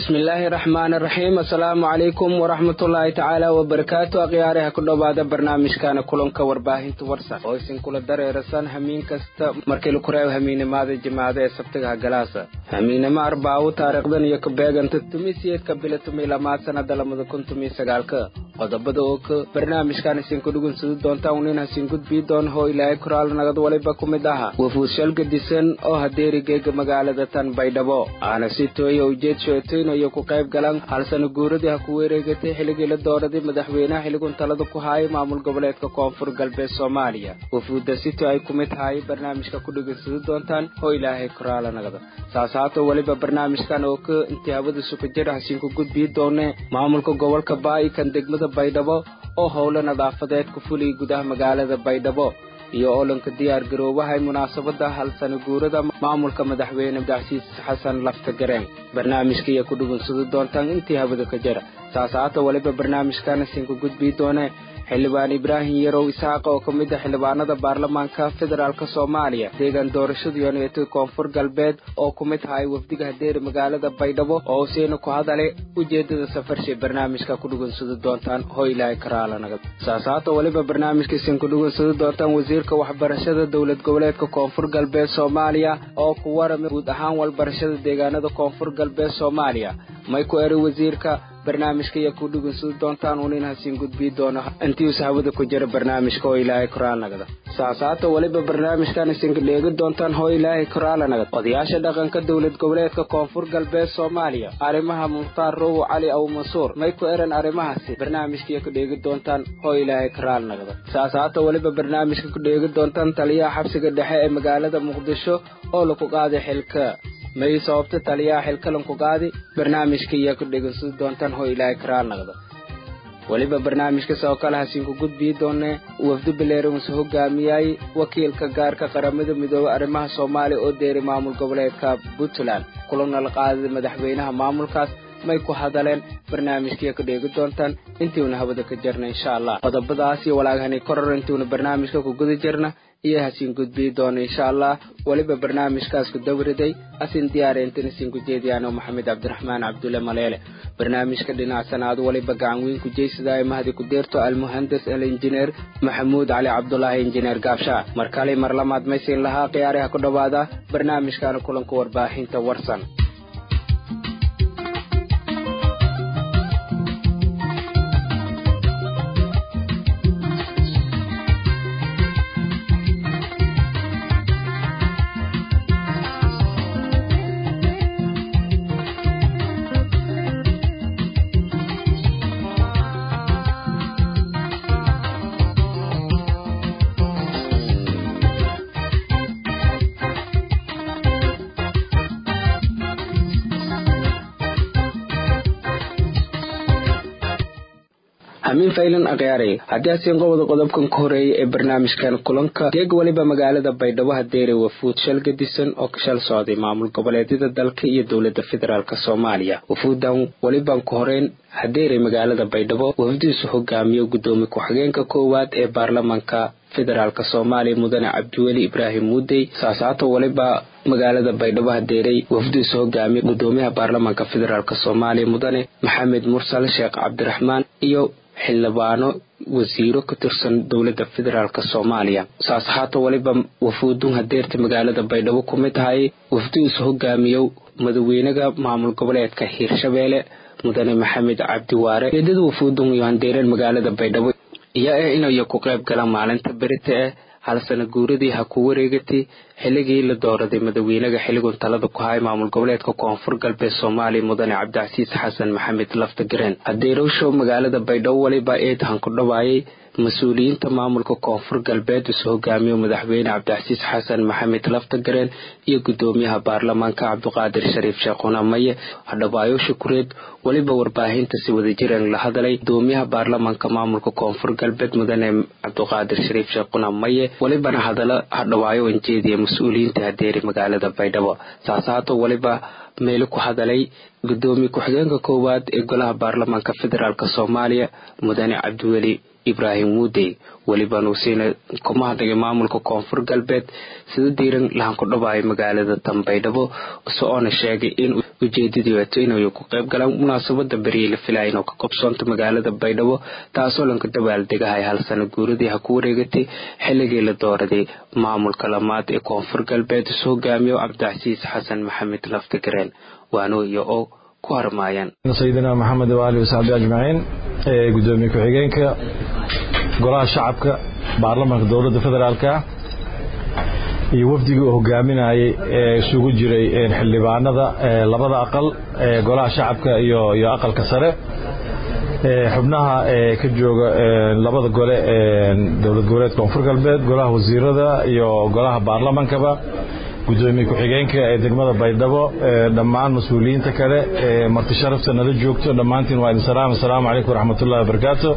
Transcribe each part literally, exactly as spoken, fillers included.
bismillaahi raxmaani raxiim assalaamu calaykum waraxmatullaahi tacaala wabarakaatu akhyaaraha ku dhowaada barnaamijkana kulanka warbaahinta warsan oo isin kula dareerasan hamiin kasta markii la kureeyo hamiinimada jimaacada ee sabtiga galaasa hamiinimo arbaawo taariikhdan iyo ka beeganta tumiseedka bila tumi lamaad sanada lamada kun tumi sagaalka qodobada oo ka barnaamijkan isin ku dhugunsan doontaan unina isin gudbii doon hoo ilaahay kuraal nagad waliba ku mid aha wafuushal gadisan oo hadeerigeega magaalada tan baydhabo aana si tooyo ujeed shooteen iyo ku qayb galan hal sano guuradii ku wareegatay xilligii la dooraday madaxweynaha xilligan talada ku hayay maamul goboleedka koonfur galbeed Soomaaliya wafuuda sito ay ku mid tahay barnaamijka ku dhugunsan doontaan hoo ilaahay kuraal nagad saasato waliba barnaamijkan oo ka intiyaabada suku jira isin ku gudbii doonee maamulka gobolka Baay kan degmada Baydhabo oo howlo nadaafadeed ku fuliyay gudaha magaalada Baydhabo iyo olanka diyaar garoobaha munaasabada hal sano guurada maamulka madaxweyne Abdicasiis Xasan Laftagareen barnaamijka iyo ku dhugunsan doontaan intii habada ka jira saasato waliba barnaamijkan isin ku gudbii doonee xildhibaan Ibraahim Yarow Isaaq oo ka mid ah xildhibaanada baarlamaanka federaalka Soomaaliya deegaan doorashada Yoonayta koonfur galbeed oo ku mid tahay wafdiga hadeer magaalada Baydhabo oo seen ku hadalay ujeedada safarka barnaamijka ku dhugunsan doontaan hoo ilaahay karaalanaga saasato waliba barnaamijka isin ku dhugunsan doontaan wasiirka waxbarashada dawlad goboleedka koonfur galbeed Soomaaliya oo ku waramay guud ahaan waxbarashada deegaanada koonfur galbeed Soomaaliya may ku eri wasiirka barnaamijka iyo ku dhugunsan doontaan unina isin gudbii doona intii saxaabada ku jira barnaamijka oo ilaahay karaanagada saasato waliba barnaamijkan isin dheegi doontaan hoo ilaahay karaanagada odayaasha dhaqanka dawlad goboleedka koonfur galbeed Soomaaliya arimaha Muxtaar Roobo Cali aw Mansuur may ku eran arimahaasi barnaamijka iyo ku dheegi doontaan hoo ilaahay karaanagada saasato waliba barnaamijka ku dheegi doontaan taliyaha xabsiga dhexe ee magaalada Muqdisho oo la ku qaaday xilka may sababta taliyaha xilkalan ku qaadi barnaamijka iyo ku dhegeysan doontaan hoo ilaahay karaanagada waliba barnaamijka soo kala hasin ku gudbii doonee wafdi bileerin soo hogaamiyay wakiilka gaarka qaramada midoobay arrimaha Soomaaliya oo deeray maamul goboleedka Puntland kulan la qaaday madaxweynaha maamulkaas may ku hadaleen barnaamijka ku dheegi doontaan intii uu habada ka jirna insha Allah qodobadaas iyo walaagahani koror intii uu barnaamijka ku guda jirna iyo hasin gudbii doona insha Allah waliba barnaamijkaas ku dawriday asin diyaarintan isin ku jeediyaan Maxamed Cabdiraxmaan Cabdulle Maleele barnaamijka dhinacsanaad waliba gacan weyn ku jeysadaay mahadi ku deerto al muhandis al engineer Maxamuud Cali Cabdullaah engineer Gaabsha markale mar lamaad maysin laha qiyaaraha ku dhawaada barnaamijkan kulanka warbaahinta warsan amin faylan aqyaaray hadii asin qowda qodobkan ku horeeyay ee barnaamijkan kulanka deeg waliba magaalada Baydhabo hadeeray wafuud shal gadisan oo ka shal socday maamul goboleedyada dalka iyo dawladda federaalka Soomaaliya wafuudan waliba ku horeen hadeeray magaalada Baydhabo wafdiisu hogaamiyo gudoomiye ku-xigeenka koowaad ee baarlamaanka federaalka Soomaaliya mudane Cabdiweli Ibraahim Muudey saasato waliba magaalada Baydhabo hadeeray wafdiisu hogaamiyo gudoomiyaha baarlamaanka federaalka Soomaaliya mudane Maxamed Mursal Sheekh Cabdiraxmaan iyo xildhibaano wasiiro ka tirsan dawladda federaalka Soomaaliya saasato waliba wafuudun hadeerta magaalada Baydhabo ku mid tahay wafdiisu hogaamiyo madaxweynaha maamul goboleedka Hirshabeelle mudane Maxamed Cabdi Waare eedada wafuudun iyo hadeeran magaalada Baydhabo iyo inay ku qayb galaan maalinta berita ee hal sano guuradii ha ku wareegatay xilligii la dooraday madaxweynaha xilligan talada ku hayay maamul goboleedka koonfur galbeed Soomaaliya mudane Abdicasiis Xasan Maxamed Laftagareen hadeerowsho magaalada Baydhabo waliba ee tan ku dhawaayay mas'uuliyiinta maamulka koonfur galbeed soo hogaamiyo madaxweyne Abdicasiis Xasan Maxamed Laftagareen iyo gudoomiyaha baarlamaanka Cabdiqaadir Shariif Sheekhoona Maye hadhawaayo shukreed waliba warbaahinta si wada jireen la hadalay gudoomiyaha baarlamaanka maamulka koonfur galbeed mudane Cabdiqaadir Shariif Sheekhoona Maye waliba hadala hadhawaayo injeediye mas'uuliyiinta hadeeray magaalada Baydhabo saasato waliba meel ku hadalay gudoomiye ku-xigeenka koowaad ee golaha baarlamaanka federaalka Soomaaliya mudane Cabdiweli ibraahim muudey waliba nuusina kuma hadlay maamulka koonfur galbeed sida diiran lahan ku dhawaay magaalada Tanbaydhabo soo sheegay in ujeedadiisu inay ku qayb galaan munaasabada bariil filayn oo ka qabsanta magaalada Baydhabo taasoo lanka dabaaldegahay hal sano guuradii ha ku wareegatay xilligii la dooraday maamulka lamaad ee koonfur galbeed soo gaamiyo Cabdicasiis Xasan Maxamed Laftigreen waano iyo oo ku harmaayaan sayidina Maxamed wa alihi wasahbihi ajma'in ee gudoomiye ku-xigeenka golaha shacabka baarlamaanka dawladda federaalka iyo wafdiga uu hogaaminayay ee isugu jiray xildhibaanada labada aqal ee golaha shacabka iyo iyo aqalka sare ee xubnaha ee ka jooga labada gole ee dawlad goboleedka koonfur galbeed golaha wasiirada iyo golaha baarlamaankaba gudoomiye ku-xigeenka ee degmada Baydhabo dhammaan mas'uuliyiinta kale ee marti sharafta nala joogto dhamaantiin waa idin salaam assalaamu calaykum waraxmatullaahi wabarakaatuh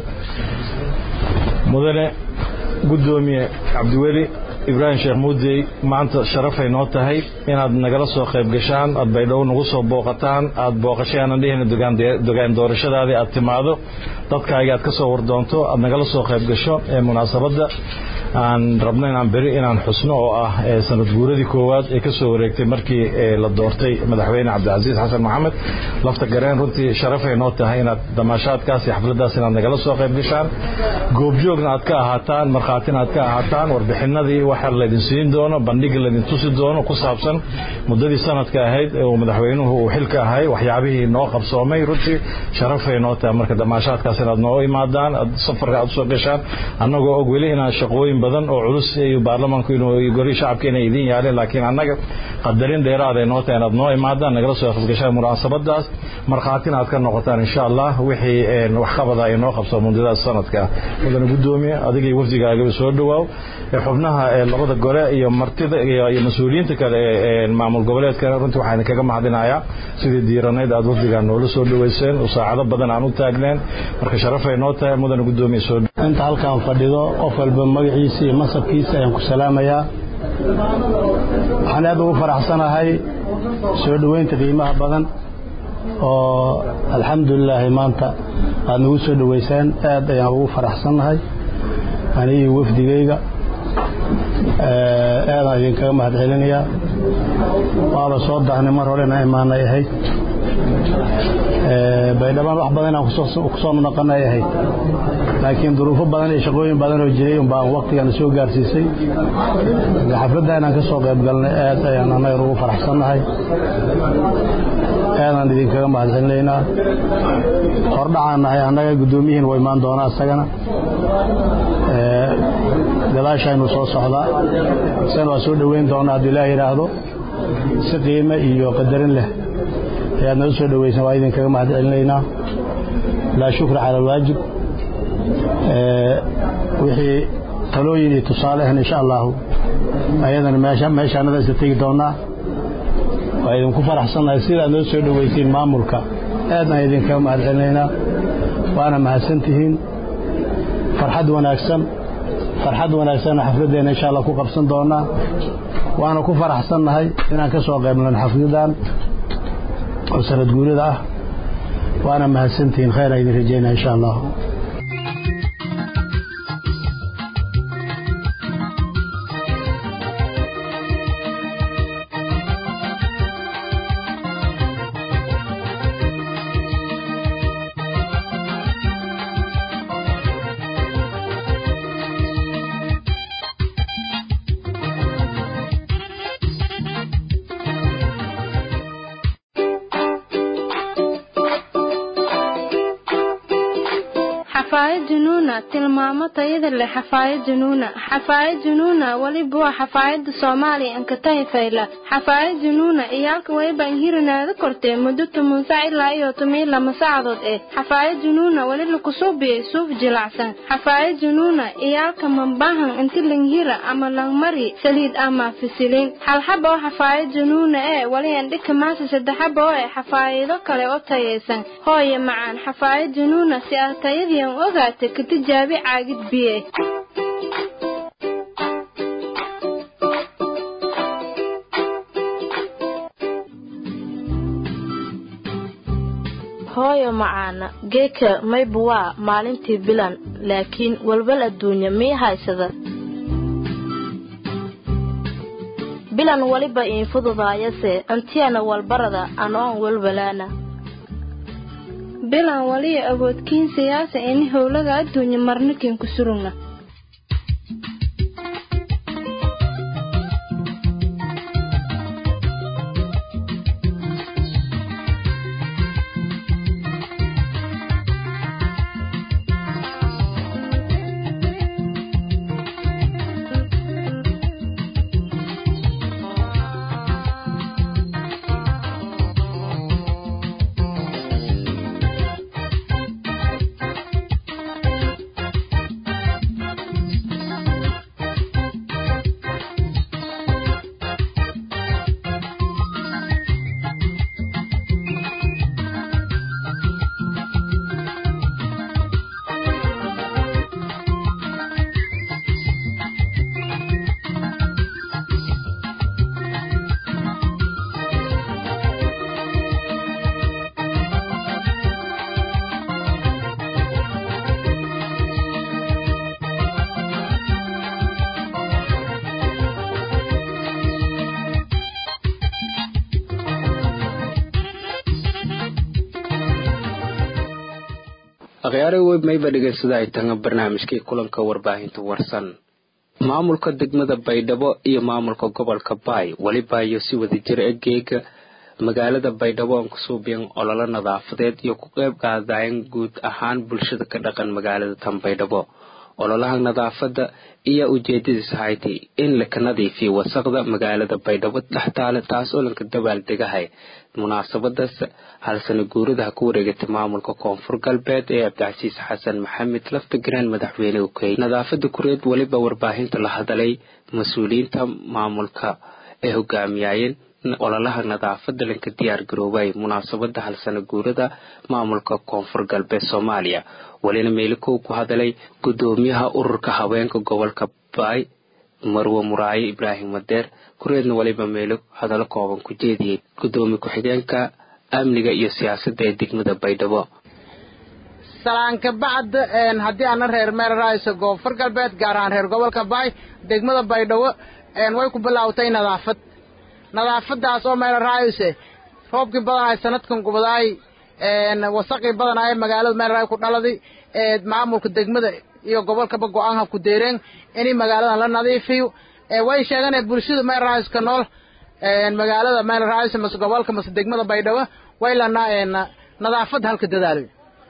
mudane gudoomiye Cabdiweli Ibrahim Sheekh Muudey maanta sharafay noo tahay inaad nagala soo qayb gashaan aad Baydhabo nagu soo booqataan aad booqashayaan dhihina dogaan dogaan doorashadaadii aad timaado dadkaaga aad ka soo wardoonto aad nagala soo qayb gasho ee munaasabada aan rabno inaan bari inaan xusno oo ah sanad guuradii koowaad ee ka soo wareegtay markii la doortay madaxweyne Cabdicasiis Xasan Maxamed Laftigreen runtii sharafay noo tahay inaad damaashaadkaas iyo xafladaas inaad nagala soo qayb gashaan goobjoogna aad ka ahaataan markhaatina aad ka ahaataan warbixinadii waxa la idin siin doono bandhig la idin tusi doono ku saabsan muddadii sanadka ahayd ee uu madaxweynuhu uu xilka ahay waxyaabihii noo qabsoomay runtii sharafay noo tahay marka damaashaadkaas inaad noo imaadaan safarka aad soo gashaan annagoo og weli inaan shaqooyin badan oo culus iyo baarlamaanku inuu gori shacabka inay idin yaaleen laakiin annaga qadarin dheeraad ay noo tahay inaad noo imaadaan nagala soo qayb munaasabadaas markhaatina aad ka noqotaan insha Allah wixii wax qabada ay noo qabso muddadaas sanadka wadana gudoomiye adiga iyo wafdigaaga soo dhawaaw xubnaha labada gole iyo martida iyo mas'uuliyiinta kale ee maamul goboleedka runtii waxaan kaga mahadinayaa sidii diiraneed aad wafdiga noola soo dhaweyseen oo saacado badan aan u taagneen marka sharafay noo tahay mudane gudoomiye soo inta halkaan fadhido qof walba magaciisa iyo masabkiisa ayaan ku salaamayaa waxaan aad ugu faraxsanahay soo dhaweynta qiimaha badan oo alxamdulillah maanta aad nagu soo dhaweysaan aad ayaan ugu faraxsanahay aniga wafdigayga aad ayaan idinkaga mahadcelinayaa waaba soo daahnay mar hore inaan imaanay ahayd Baydhabo wax badan aan ku soo noqonay ahayd laakiin duruufo badan iyo shaqooyin badan oo jiray un baan waqtigan soo gaarsiisay xafladda inaan ka soo qayb galnay aad ayaan anaga ugu faraxsanahay aadaan idinkaga mahadcelinaynaa hordhacaanahay annaga gudoomiyihiin way imaan doonaa isagana gadaashaynu soo socdaa isagana waa soo dhaweyn doonaa haddii ilaaha yidhaahdo si qiime iyo qadarin leh ayaad noo soo dhaweysan waa idinkaga mahadcelinaynaa laa shukra cala alwaajib wixii talooyin iyo tusaale ahna insha allahu ayadana meeshaanada isa tegi doonaa waa idinku faraxsanahay sidaad noo soo dhaweysiin maamulka aadaan idinkaga mahadcelinaynaa waana mahadsantihiin farxad wanaagsan farxad wanaagsan xafladeena insha Allah ku qabsan doonaa waana ku faraxsanahay inaan ka soo qaybnaan xafladan oo sanad guurida ah waana mahadsantihiin khayr ay idin rajeynaa insha Allah حفاية جنونة tilmaamo tayada leh xafaayad junuuna xafaayad junuuna waliba waa xafaayada Soomaali an ka tahayfayla xafaayad junuuna iyalka way baan hirinaada kortee muddo toban saac ilaa iyo toban lama saacadood ee xafaayad junuuna wali la kusoo biyay suuf jilacsan xafaayad junuuna iyalka mambahan inta langhira ama langmari saliid ama fisilin hal xabo xafaayad junuuna ee wali aan dhika maasa saddex xabo ee xafaayado kale oo tayeysan hooyo macaan xafaayad junuuna si aad tayadiin ogaatay ka tijaabi caagid biye hooyo macaana geeka maybu waa maalintii bilan laakiin walwal adduunya mii haysada bilan waliba iin fududaayase antiyana walbarada anoon walwalaana bilan waliya awoodkiin siyaasa ini howlaga adduunya marnikin ku surugna akhyaare web mayba dhegeysadaa ay tahay barnaamijkii kulanka warbaahinta warsan maamulka degmada Baydhabo iyo maamulka gobolka Baay waliba iyo si wada jir ah geega magaalada Baydhabo aan ku soo biyan olole nadaafadeed iyo ku qayb qaadayeen guud ahaan bulshada ka dhaqan magaalada tan Baydhabo ololaha nadaafada iyo ujeedadiisa haytay in la ka nadiifiyo wasaqda magaalada Baydhabo dhaxtaale taas oo lanka dabaal degahay munaasabadaas hal sano guurida ku wareegtay maamulka koonfur galbeed ee Abdicasiis Xasan Maxamed lafta garaan madaxweyne u kay nadaafada kureed waliba warbaahinta la hadalay mas'uuliyiinta maamulka ee hogaamiyayeen ololaha nadaafada lanka diyaar garoobay munaasabada hal sano guurida maamulka koonfur galbeed Soomaaliya walina meelku ku hadalay gudoomiyaha ururka haweenka gobolka Baay Marwo Muraayi Ibrahim Madeer kureedna waliba meelo hadallo kooban ku jeediyay gudoomiye ku xigeenka amniga iyo siyaasadda ee degmada Baydhabo salaanka bacd een hadii aan reer meel raayso koonfur galbeed gaar ahaan reer gobolka Baay degmada Baydhabo een way ku bilaawtay nadaafad nadaafadaas oo meel raayse roobkii badan ay sanadkan gubaday een wasaqi badan ay magaalada meel raay ku dhaladay ee maamulka degmada iyo gobolka go'aan ha ku deereen in magaalada la nadiifiyo ee way sheegan bulshada meel raayis ka nool ee magaalada meel raayis mas gobolka mas degmada Baydhabo way la nadaafad halka dadaalo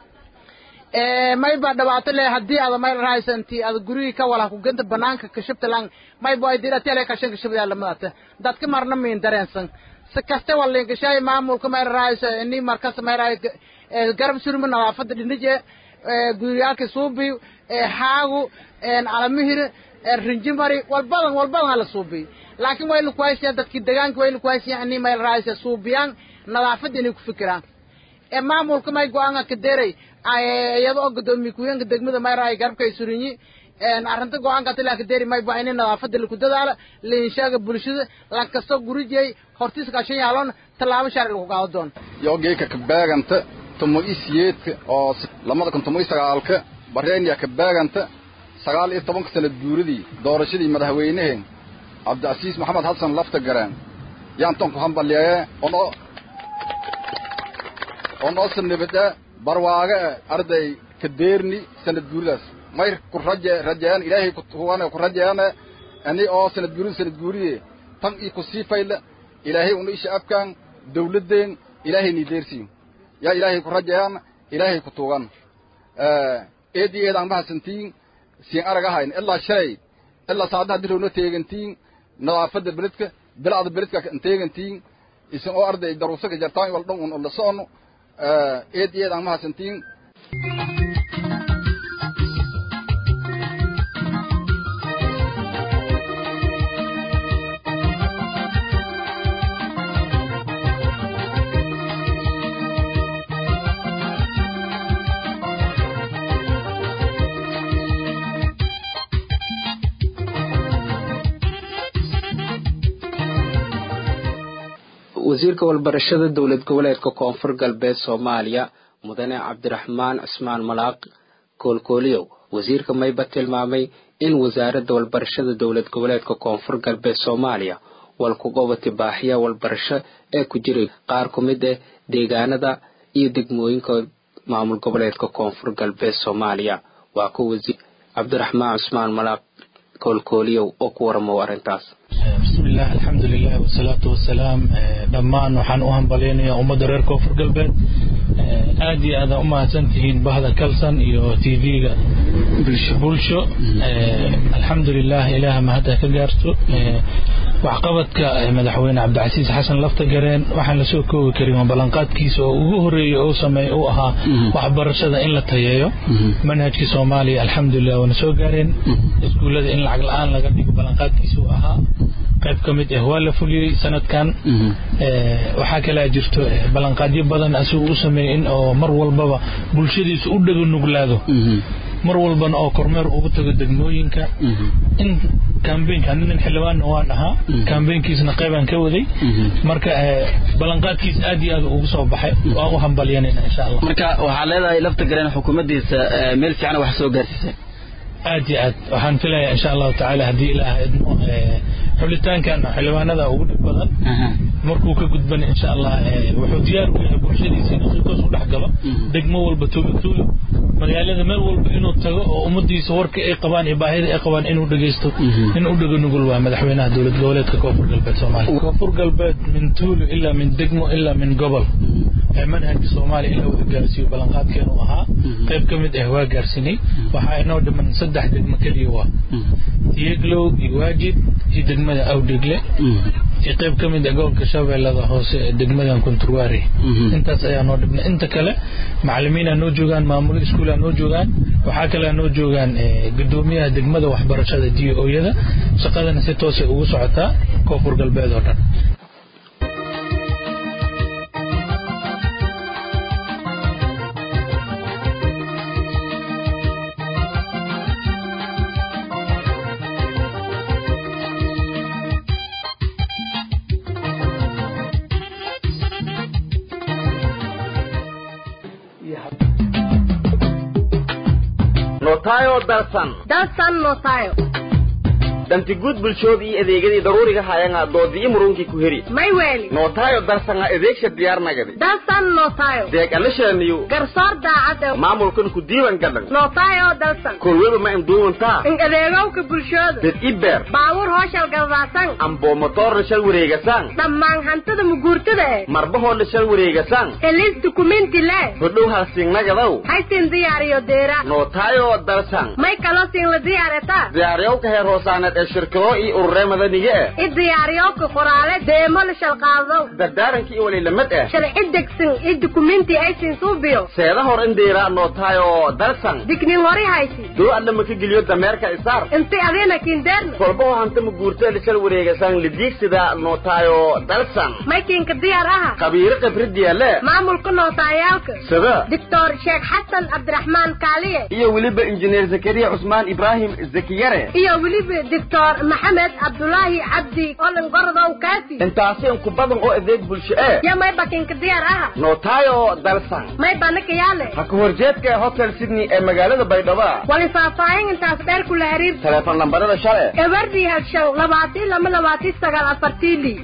ee may ba dhawaato leh hadii aad meel raayis intii aad guriga ka wala ku ganta banaanka ka shibta lan may baa diirata leh ka shanka shibta la maata dadka marna meen dareensan si kasta wala in gashay maamulka meel raayis inni markas meel raayis garab surma nadaafada dhinije guriyaalka suubi ee haagu een alamihir ee rinjimari walbadan walbadan la suubi laakiin way ku haysan dadkii deegaanka way ku haysan in meel raayis suubiyaan nadaafada inay ku fikiraan ee maamulka may go'aan ka deeray ayadoo gudoomiye ku yeenka degmada meel raayis garbka isurinyi een arinta go'aan ka tilaa ka deeray may baa in nadaafada la ku dadaalo la inshaga bulshada la kasto gurijay hortiis ka shan yaalon talaabo sharci lagu qaado doon yogeeka ka baaganta tumo isiyeedka oo lamada kun tumo sagaalka bareenya ka baaganta sagaal iyo toban sano guuridii doorashadii madaxweynaha Abdicasiis Maxamed Xasan lafta garaan yaan tan ku hambaliyay ono ono sanabada barwaaga arday ka deerni sanad guuridaas may ku raje rajaan ilaahay ku tuwana ku rajaan ani oo sanad guurid sanad guuriye tan ii ku siifayla ilaahay uu isha afkaan dawladeen ilaahay ni deersiin يا إلهي كرجان إلهي كتوغان إيدي إيد عم بحسنتين سين أرجعهين إلا شيء إلا صعدنا درونو تيجنتين نوافد بلدك بلاد بلدك تيجنتين اسم أرض دروسك جرتان والدون ولا صانو إيدي إيد عم بحسنتين wasiirka walbarashada dawlad goboleedka koonfur galbeed Soomaaliya mudane cabdiraxmaan cismaan malaaq koolkooliyow wasiirka mayba tilmaamay in wasaaradda walbarashada dowlad goboleedka koonfur galbeed soomaaliya walku qobati baaxiya walbarasho ee ku jiray qaar ku mid ah deegaanada iyo degmooyinka maamul goboleedka koonfur galbeed soomaaliya waa ku wasiir cabdiraxmaan cismaan malaaq koolkooliyow oo ku waramo arrintaas bismillah alxamdulilah wasalaatu wasalaam dhammaan waxaan u hambaleynayaa ummadda reer koonfur galbeed aad iyo aad u mahadsantihiin bahda kalsan iyo t v-ga bulsho alxamdulilah ilaah mahadda ka gaarto waxqabadka madaxweyne cabdicasiis xasan lafta gareen waxaan la soo koobi karin waa ballanqaadkiisa oo ugu horeeyay oo sameey uu ahaa waxbarashada in la tayeeyo manhajka Soomaaliya alxamdulilah wana soo gaareen iskuulada in lacag la'aan laga dhigo ballanqaadkiisa uu ahaa qayb kamid ah waa la fuliyay sanadkan ee waxa kale jirto ballanqaadyo badan asuu u sameeyay in oo mar walbaba bulshadiisu u dhago nuglaado mar walbana oo kormeer ugu tago degmooyinka in campaign-kan in xilwaan waan ahaa campaign-kiisna qayban ka waday marka ballanqaadkiis aad iyo aad ugu soo baxay waa u hambalyanayna insha Allah marka waxa leedahay lafta gareen xukuumaddiisa meel fiican wax soo gaarsiisay aad iyo aad waxaan filayaa insha Allah ta'ala hadii ilaahay idmo xulitaankan xilwaanada ugu dhib badan markuu ka gudban insha Allah wuxuu diyaar u yahay bulshadiisa inuu toos u dhaxgalo degmo walba tuulo magaalada meel walba inuu tago oo ummadiisa warka ay qabaan iyo baahida ay qabaan inuu dhageysto inuu dhago nugul waa madaxweynaha dawlad goboleedka koonfur galbeed Soomaaliya koonfur galbeed min tuulo ila min degmo ila min gobol ee manhajka Soomaaliya ila wada gaarsiyo ballanqaadkeenu ahaa qayb kamid ah waa gaarsinay waxa inoo dhiman saddex degmo kaliya waa Tieglow iyo Waajid iyo degmada Awdigle iyo qayb kamid ah gobolka Shabeellada hoose ee degmada Kunturwaari intaas ayaa noo dhibna inta kale macallimiina noo joogan maamul iskuula noo joogan waxa kale noo joogan gudoomiyaha degmada waxbarashada D O yada shaqadana si toos ah ugu socota koonfur galbeed oo dhan notayo dalsan dalsan notayo danti guud bulshooda iyo adeegyadii daruuriga hayaan doodii murunkii ku heri may weeli notayo dalsan adeegsha diyaar nagadi dalsan notayo deeqalashaniyo garsoor daacad maamulkan ku diiwan gadan notayo dalsan kulweba ma induunta in adeegowka bulshooda dad iber baawur hooshal galaasan ambo motor shal wareegasan dhammaan hantada muguurtada ee marba hoola shal wareegasan elis dokumenti le hodhow halsiin nagadaw haysin diyaariyo deera notayo dalsan may kala siin la diyaarata diyaariyo ka heer hoosaanad shirkado iyo ururada madaniga ah idiyaariyo ka qoraale deemo la shaqaado dadaaranki wali lamad ah sharci degsan id dokumenti ay siin suubiyo seeda hor indeera notayo dalsan dignin hori haysi doo alla ma ka geliyo dameerka isaar inta adeena kindeern kolbo hanta ma guurta la shal wareegasan lidiigsida notayo dalsan makin ka diyaar ah qabiir khibradiya le maamulka notayaalka sida doctor Sheikh Hassan Abdurrahman Kaaliye iyo waliba engineer Zakariya Usman Ibrahim Zakiyare iyo waliba doctor Maxamed Abdullahi Abdi olan gordo kaasi intaasi ku badan oo adeeg bulsho ah ya may bakin ka diyaar ah notayo dalsan may banaka yaale ha ku horjeedka hotel Sydney ee magaalada Baydhabo wali faafaahin intaas dheer ku la xiriir telefoon lambarada shalay ewardi halshow labaatan lama labaatan sagaal afartii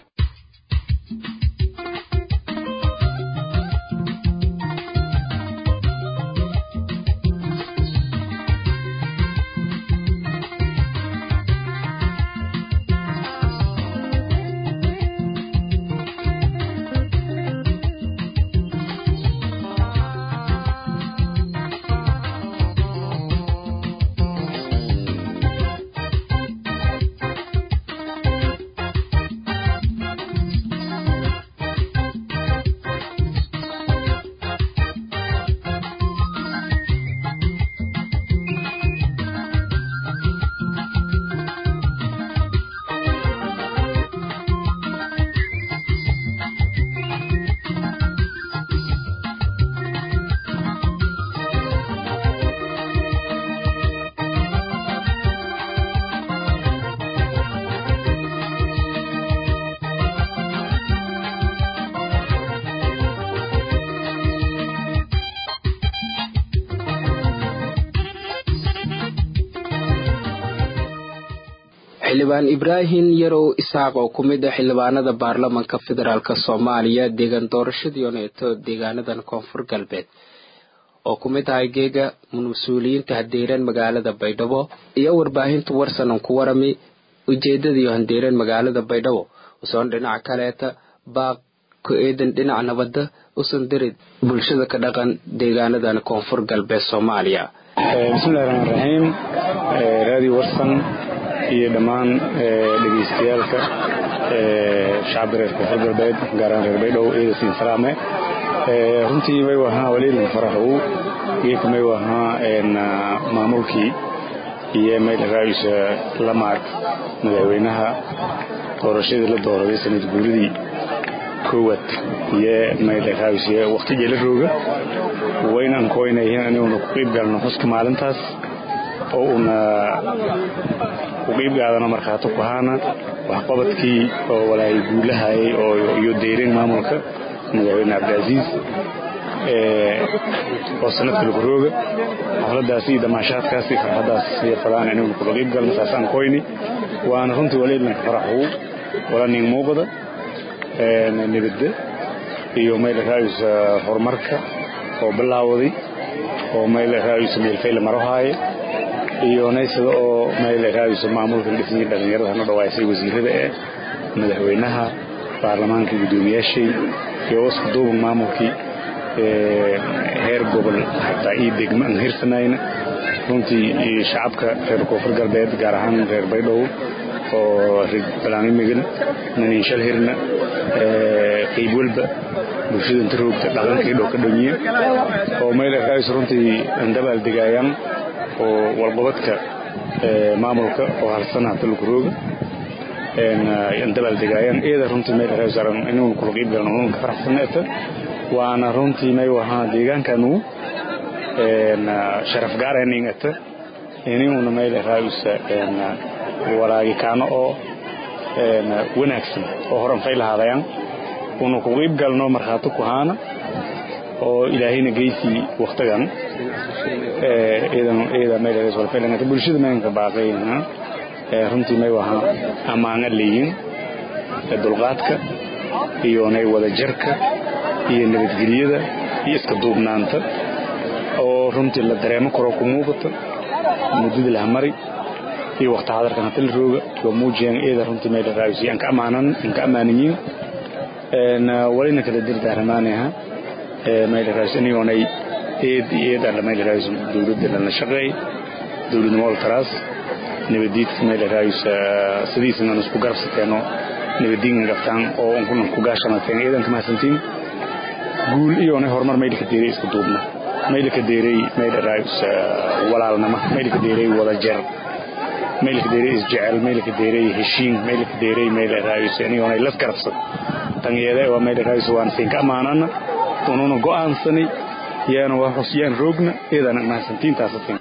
xildhibaan ibraahim yarow isaaq oo ku mid ah xildhibaanada baarlamanka federaalk soomaaliya deegaan doorashadii oneeto deegaanadan koonfur galbeed oo ku mid ahay geega mas-uuliyiinta hadeereen magaalada baydhabo iyo warbaahinta warsanan ku warami ujeedadii handeereen magaalada baydhabo usoon dhinaca kaleeta baaq ku eedan dhinaca nabadda usan dirid bulshada ka dhaqan deegaanadan koonfur galbeed soomaaliya. bismillahi rahmaani rahiim raadiyo warsan iyo dhammaan dhegeystayaasha shacabka reer koonfur galbeed gaar ahaan reer baydhabo iyo siin salaame runtii way wahaa waliil faraxu iyo kamay wahaa maamulkii iyo meel raayis lamaad madaxweynaha doorashadii la dooraday sanad guuridii koowaad iyo meel raayis waqtigii la rooga waynan kooynayeen inuu ku qeyb galno xuska maalintaas oo una ku qeyb gaadano markaato ku haana wax qabadkii oo walaay guulahay oo iyo deerin maamulka madaxweyne Cabdulaziz ee oo sanadka lagu rooga xafladaasi damaashaadkaasi farxadaas iyo fadaan inuu ku qeyb galno saasan kooyni waana runtii waliilna faraxu wala nin muuqda ee nabadda iyo meel raayis horumarka oo bilaawday oo meel raayis meel fayl marahay iyo naysada oo meel raayis maamulka dhismay dhalinyarada na dhawaysay wasiirada ee madaxweynaha baarlamaanka gudoomiyaashay iyo isku duuban maamulkii ee heer gobol hatta ii degman hirsanayna runtii shacabka reer koonfur galbeed gaar ahaan reer baydhabo oo rig balaanimigana nanin shal hirna ee qayb walba bulshada inta roogta dhaqankii dhoo ka dhamiya oo meel raayis runtii andabaal degaayaan oo walqabadka ee maamulka oo halsana lagu rooga een andabaal degaayaan eeda runtii meel raayis aran inuu ku qeyb galno ka faraxsanaata waana runtii may wahaa deegaankanu een sharaf gaar ah inta inuu meel raayis een walaagi kaano oo een wanaagsan oo horan fayl haadayaan unu ku qeyb galno marxato ku haana oo ilaahayna geysii waqtigan ee idan ida meel raayis wal fayl bulshada maanta baaqayna ee runtii may wahaa amaana leeyin dulqaadka iyo nay wada jarka iyo nabadgelyada iyo iska duubnaanta oo runtii la dareemo karo ku muuqato mudada la mari iyo waqti hadarkan hadal rooga oo muujiyaan eeda runtii meel raayis aan ka amaanan aan ka amaanayeen een walina kala dirdaarmaanaha ee meel raayis inuu nay eed eed aan meel raayis dawladda la shaqeey dawladda mool taraas nabadiid meel raayis sidiisna isku garabsateeno nabadiin gaftaan oo aan ku gaashanateen eedan kama santiin guul iyo nay horumar meel ka diiray isku duubna meel ka diiray meel raayis walaalnimo meel ka diiray wada jar meel ka diiray isjecel meel ka diiray heshiin meel ka diiray meel raayis inuu nay la garabsad tangeeda waa meel raayis waan siin ka amaanana tununa go'aansani yaana wax xusiyaan roogna eedan ma santiin taasatin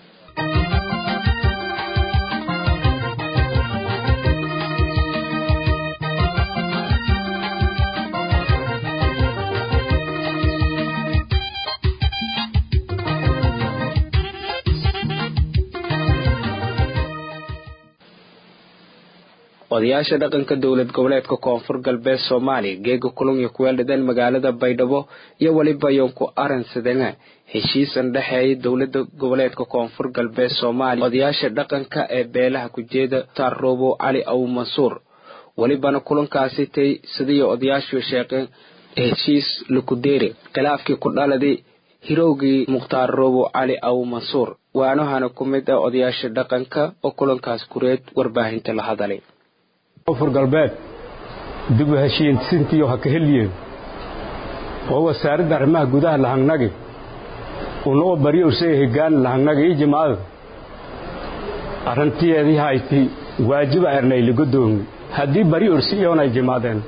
odayaasha dhaqanka dowlad goboleedka koonfur galbeed Soomaaliya geega kulun iyo kuweeldhadan magaalada Baydhabo iyo waliba yoonku aransadana heshiisan dhaxeeyay dowladda goboleedka koonfur galbeed Soomaaliya odayaasha dhaqanka ee beelaha ku jeeda Tarrobo Ali Aw Mansuur walibana kulankaasi tay sidii odayaashu sheeqeen heshiis lagu deeray khilaafkii ku dhaladay hirowgii Muqtaar Robo Ali Aw Mansuur waana ku mid ah odayaasha dhaqanka oo kulankaas kureed warbaahinta la hadalay koonfur galbeed dib u heshiisiintii oo ka heliyeen oo wasaaradda arrimaha gudaha la hangnagi oo bari u soo higaan la hangnagi jimaad arinteedii hayti waajib arnay lagu doon hadii bari ursiyoon ay jimaadeen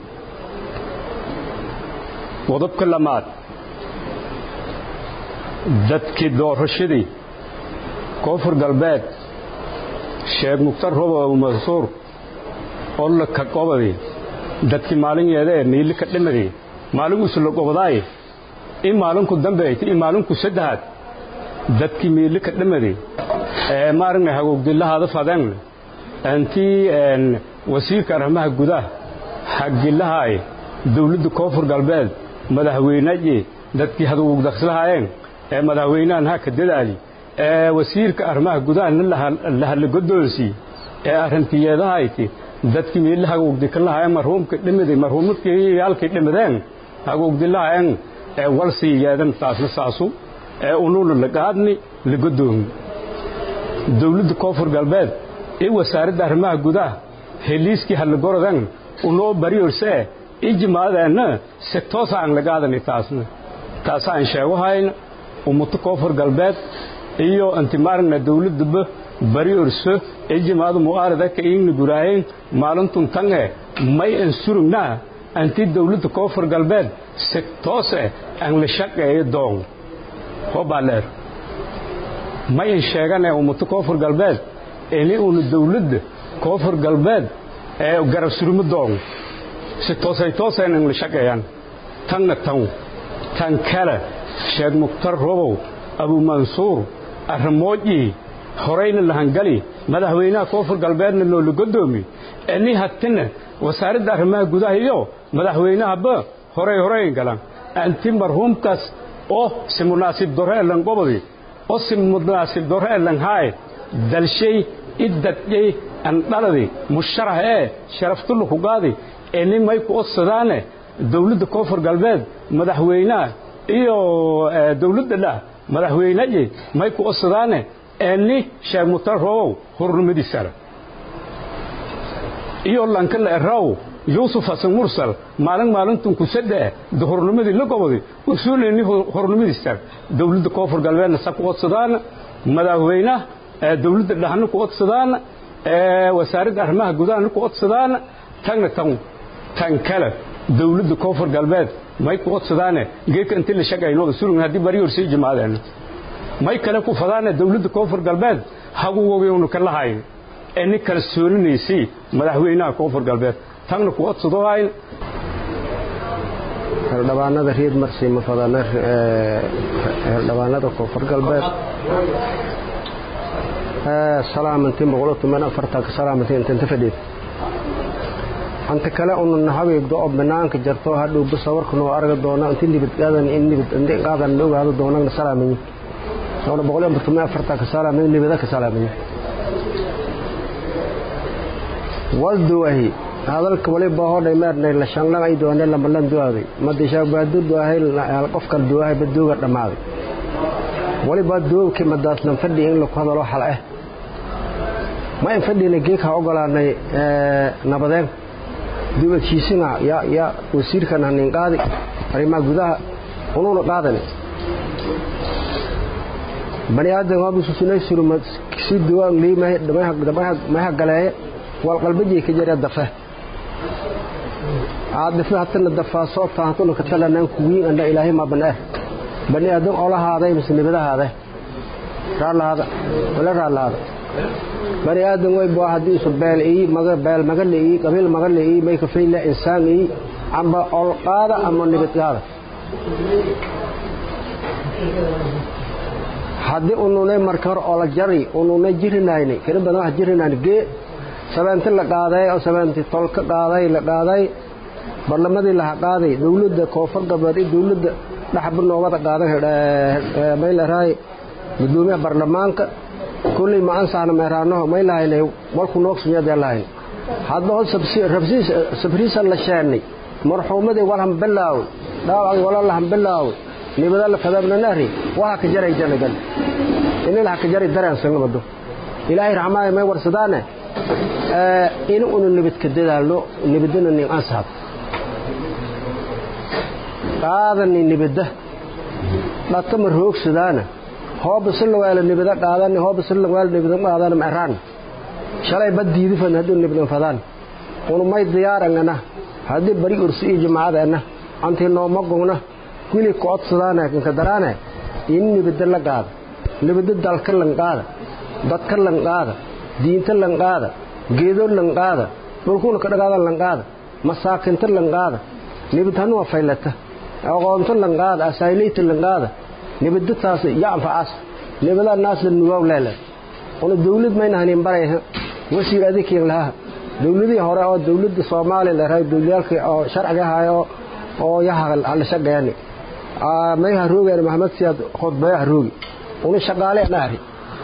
wadabka lamaad dadkii doorashadii koonfur galbeed sheeg Muqtaar Robo Aw Mansuur oo la ka qobay dadkii maalinyeeda ee niil ka dhimaday maalin usoo la qobaday in maalinku dambeeyay in maalinku saddexaad dadkii niil ka dhimaday ee maarin hagoogdilahaada fadaan antii een wasiirka arrimaha gudaha xagilahay dawladda koonfur galbeed madaxweynaha dadkii hadu ugu daqslahaayeen ee madaxweynahan ha ka dadaali ee wasiirka arrimaha gudaha la hadla godoonsi ee arrintiyeedahayti dadkii meelaha ugu dikalahaayeen marhuumka dhimiday marhuumadkii halkii dhimadeen ha ugu dilaayeen ee walsi yeedan taasna saasu ee ununa la qaadni la godoomi dawladda koonfur galbeed ee wasaaradda arrimaha gudaha heliiskii hadla gorodan unoo bariyorse ijmaadana si toos aan la qaadan taasna taas aan sheegahayn ummadda koonfur galbeed iyo antimaarna dawladda bariyorse ijmaadu mu'aarada ka in guraayn maalintun tange may ansurna anti dawladda koonfur galbeed si toos aan la shaqeeyo doon hobaaleer may sheeganay ummadda koonfur galbeed ee uu dawladda koonfur galbeed ee garab surmo doon si toosay toosayna la shaqeeyaan tanna tan tan kale sheeg muqtar robow abu mansuur armooji horeyna la hangali madaxweynaha koonfur galbeedna loo godoomi ani hatina wasaaradda arrimaha gudaha iyo madaxweynaha ba horey horey galan anti marhuumkaas oo si munaasib dore lan gobodi oo si munaasib dore lan hay dalshay iddadjay an daladi musharax ee sharaftu ku qaadi ee may ku osadaane dawladda koonfur galbeed madaxweynaha iyo dawladda la madaxweynaha may ku osadaane ee sheeg mutar roow hornimadi sare iyo lanka la raw yusuf hasan mursal maalin maalintun ku sadde hornimadi la gobodi usuulini hornimadi sare dawladda koonfur galbeedna sa ku osadaane madaxweynaha dawladda dhahna ku osadaane ee wasaaradda arrimaha gudaha ku osadaane tan tan tan kale dawladda koonfur galbeed may ku odsadaane geeka intii la shaqeeyo usulun hadii bari ursi jamaadana may kale ku fadaane dawladda koonfur galbeed hagu wogeynu ka lahayn ee kala soolinaysi madaxweynaha koonfur galbeed tan ku odsadooyn dhabaanada reed marsi ma fadana ee dhabaanada koonfur galbeed ee salaamantii boqolkiiba toban iyo afar ka salaamantii inta fadhid anta kale uu nahabeegdo oo banaanka jarto hadhow basawirka noo arag doona intii nibad qaadan in nibad intii qaadan loo gaado doona salaamin soo boqolkiiba toban iyo afar ka salaamin nibada ka salaamin walduwahi hadalka wali baahoday meernay la shanlan ay doona la malan duwaaday madisha baadu duwahay qofka duwahay baduga dhamaaday wali baadowki madaasna fadhi in la ku hadalo xal ah ma in fadhina geeka ogolaanay ee nabadeen dibadkiisina ya ya wasiirkan hanin qaadi arrimaha gudaha ununa qaadan bani aadam waa bisu sunay surma si duwaan leeyahay dhamaha dhamaha ma galay wal qalbiga ka jira dafa aad dafa hatta dafa soo taahto ka talanan kuwiin anda ilaahay ma banaa bani aadam oo la haaday muslimadaada raalaada wala raalaada bani aadam way baa hadii soo beel ee maga beel maga leey qabiil maga leey may ka fiila insaan ee amba ol qaada ama nibad qaada hadii uu leey markar oo la jari uu leey jirinaayni kala badan wax jirinaayni ge sabaanta la qaaday oo sabaanti tolka qaaday la qaaday barlamadii la qaaday dawladda koonfur galbeed dawladda dhaxba noobada qaaday may la raay gudoomiyaha baarlamaanka kulli ma ansaana meeraano may lahaynay walku noqsiyada lahayn hadda oo sabsi rabsiis sabriisan la sheernay marxuumadii walham bilaaw dhaaway wala laham bilaaw nibada la fadabna nari waxa ka jaray janagan in la ka jaray dareen sanabado ilaahay raxmaay may warsadaana ee in uu nibad ka dadaalno nibadana nin asab qaadan nibada dhaqama roogsadaana hoob sal wala nibada qaadan hoob sal wala nibada qaadan maraan shalay badiidi fan haduu nibada fadaan uu may diyaarangana hadii bari ursi jamaacadana antii noo magona kuli koodsadana ka daraana in nibada la qaad nibada dalka la qaad dadka la qaad diinta la qaad geedo la qaad dhulkuna ka dhagaada la qaad masaakinta la qaad nibadana waa faylata aqoonta la qaad asayliita la qaad nibada taas yaa faas nibada naas nuuw leela oo dawlad ma inahayn bareeha wasiir adikii laha dawladii hore oo dawladda Soomaaliya la raay dawladka oo sharciga hayo oo yaha la shaqeeyay ah may haroogay Maxamed Siyaad khudbay haroogi uu shaqaale naari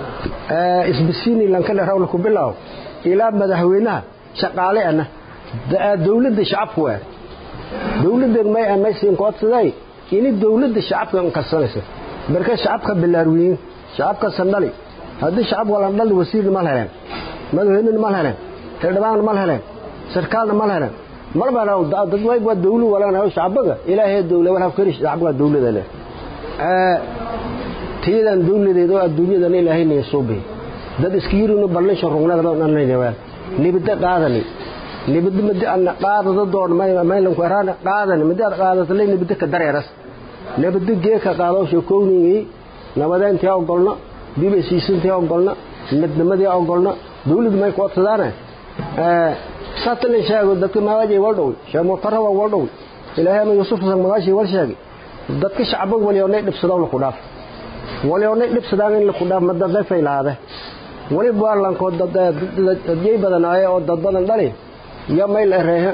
ee isbisiini lanka rawl ku bilaw ila madaxweynaha shaqaale ana dawladda shacabku waa dawladda may amay siin qoodsaday in dawladda shacabka ka sanayso marka shacabka bilaarwiin shacabka sandali hadii shacab wala dal wasiir ma lahayn madaxweyne ma lahayn tadabaan ma lahayn sarkaalna ma lahayn marba dad way waa dawlad wala na shacabka ilaahay dawlad wala kari shacabka dawladda leh ee tiidan dawladeedo adduunyada ilaahay ne soobay dad iskiirino ballasho rugnada nanayna nibada qaadani nibada mid aan qaadado doon may may lan qarana qaadani mid aan qaadado leey nibada ka dareeras nibada geeka qaado shaqooyinii nabadeynta ogolna B B C sinta ogolna midnimadii ogolna dawladdu may qoodsadaan ee satale shaago dadka maawaje waldhow shamo qarawa waldhow ilaahay ma yusuf san magaashi wal shaagi dadka shacabka waliyoonay dhibsadaan ku dhaaf waliyoonay dhibsadaan in la ku dhaaf madada faylaade wali baalan ko dad dadjay badanaaye oo dad badan dhalay ya mayl reeha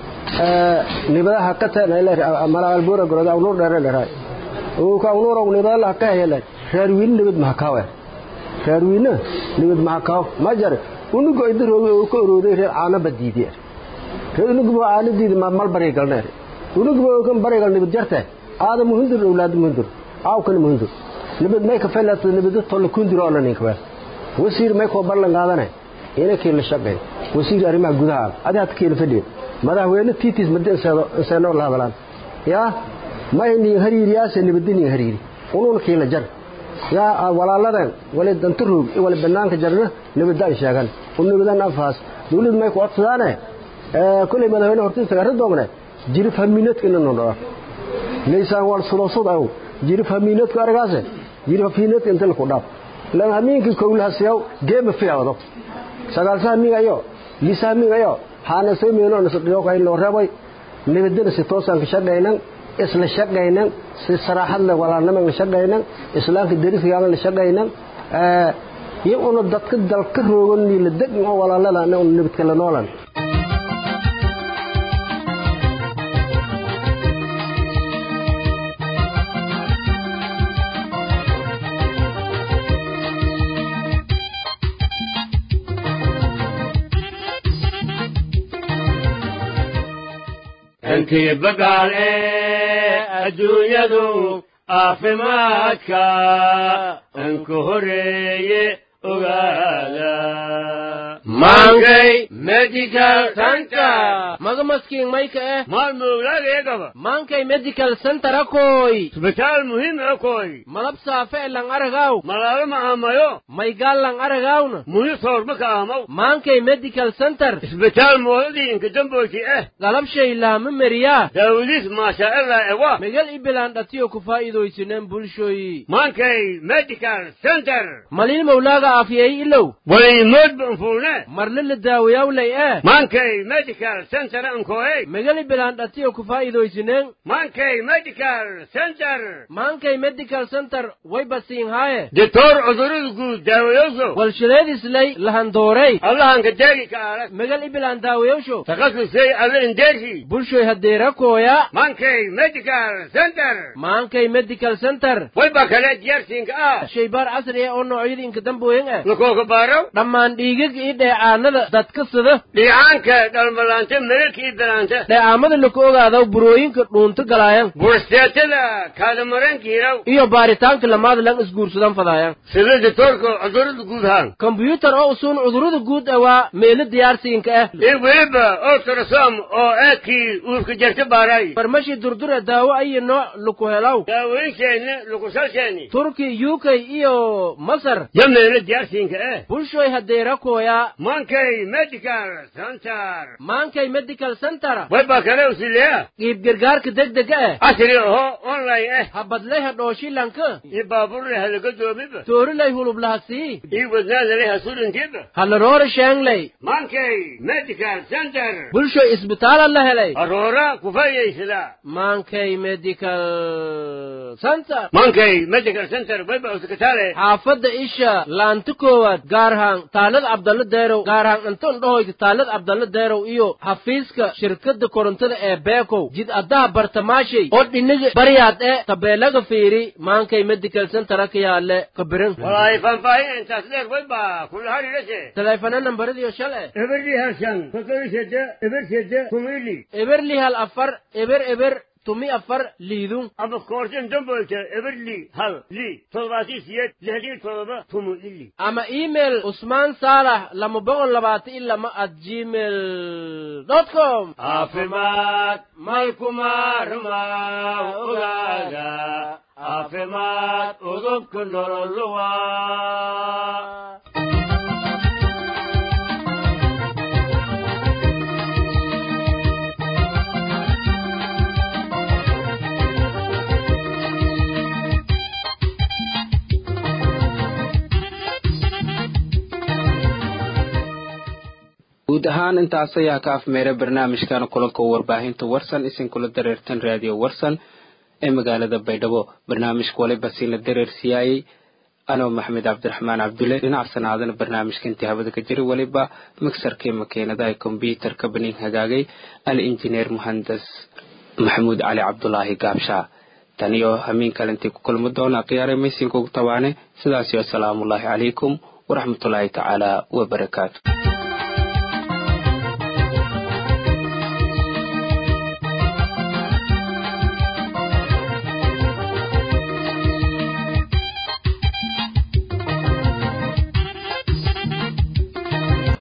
ee nibadaha ka taanay mala albuura gorada oo nuur dheer dheeray oo ka nuur oo nibada ka helay reerwiin nibad ma ka waa reerwiina nibad ma ka ma jar unu go'id roobi oo ka orooday reer caana badiidiyay reer unu go caana diiday ma mal bari galnay unu go kan bari gal nibad jartay aadam hundur awlaad hundur aaw kan hundur nibad may ka falaatay nibad tol ku ndiro oo ninka wasiir may ko ballan qaadanay inay la shaqeey wasiir arrimaha gudaha adaad keen fadhiyo madaxweyne tiitis madin saado saano la hadalaan ya may ni hariiriyaas nibadini hariiri unu keen la jar ya walaaladan wala danturuug wala banaanka jarna nibadaan sheegan unu nibadan afaas dawlad may ku codsadaan ee kulay madaxweyne hortiisa ka radoomna jiri fahminad in noo dhaaf leeysan wal suluusud aw jiri fahminad ka argaas jiri fahminad inta ku dhaaf lan hamiinki kowlaha siyaw geema fiicdo sagaal saamiga iyo lisaamiga iyo haana sameeyno nasdiyo ka in loo reebay nibadana si toosan ka shaqeeynan isla shaqeeynan si saraaxad la walaalnimo la shaqeeynan islaamka dariska la shaqeeynan ee iyo uu dadka dalka roogan la dad oo walaalada oo nibadka la noolan انتي بقالي الدنيا عافماتك انكو هري ogaada mangay medical center maga maskiin mayka eh mal mawladeegaba mangay medical center akoy isbitaal muhiim akoy malab saafe lang aragaw malaalo ma amayo maygal lang aragawna muhi soorma ka amaw mangay medical center isbitaal moodii inka damboyti eh galab shay laama mariya dawlis maasha Allah ewa megal ibilan dhatiyo ku faa'iideysaneen bulshooyi mangay medical center malin mawlaaga afiyay ilow walay mood banfuuna marle la daawayaa lay eh mankay medical center ankoy megal ibilan dhatiyo ku faa'iideysaneen mankay medical center mankay medical center way basiin haaye doctor cudurada guud daawayoso wal shileedis lay lahan dooray allahan ka deegi ka arag megal ibilan daawayosho taqasusay alla indeersi bulshoy hadeera kooya mankay medical center mankay medical center way ba kale diyaarsiinka ah shaybaar casri ah oo noocyada inka damboyen ah lakooga baaro dhammaan dhiigag iyo dheecaanada dadka sida dhiicaanka dhalmalaanta meelka iyo dalaanta dheecaamada laku ogaado burooyinka dhuunta galaayan bursteetada kaadamaranka hiraw iyo baaritaanka lamaada lan isguursadan fadaayan sida doctorka cudurada guud haan kombyuutar oo usuun cudurada guud awaa meelo diyaarsiinka ah iyo weliba ultrasom oo aadkii uurka jarta baaray farmashi durdura daawo ayo nooc laku helaw daawooyinkeena laku salkeeni turki u k iyo masar ya meelo diyaarsiinka ah bulshoy hadeera kooya mankay medical center mankay medical center way ba kale usileya qiib gargaarka degdega ah casri oo online ah habadlay hadhooshilanka iyo baaburle halaga doomiba toorilay hulub lahasii iyo wadnaadalay hasulintiba halaroora sheanglay mankay medical center bulshoy isbitaala la helay aroora kufayaysada mankay medical center mankay medical center wayba usikataale xaafadda isha laanta koowaad gaarhaan taalad cabdalle deerow gaarhaan intan dhahoyta taalad cabdalle deerow iyo xafiiska shirkadda korontada ee beekow jid addaha bartamaashay oo dhiniga baryaad ee tabeelaga fiiri maankay medical center ka yaale kabirin walaay faanfaahin intaas dheer wayba kula hariirashe teleefona nambaradiyo shale eberli halshan kokorisede ebersede kumili eberli hal afar eber eber tumi afar liidun ama koortin damboyta eberli hal li toddobaati siyed lixdii toddoba tumu ili ama email usmaan saalax lama boqol labaatan iyo lama at gmail dot com caafimaad malkumaarma ogaada caafimaad udubka nololuwa guud ahaan intaas ayaa ka afmeeray barnaamijkan kulanka warbaahinta warsan isinkula dareertan raadiyo warsan ee magaalada baydhabo barnaamijka waliba siina dareersiyaayey anoo maxamed cabdiraxmaan cabdulle dhinac sanaadana barnaamijka intii habada ka jiray waliba miksarkii makiinadaha kombyuutarka baniin hagaagay al injineer muhandas maxamuud cali cabdulaahi gaabshaa taniyo hamiin kale intii ku kulmi doona khiyaaray maysinkugu tabaane sidaas iyo asalaamullaahi calaykum waraxmatullaahi tacaala wabarakaatu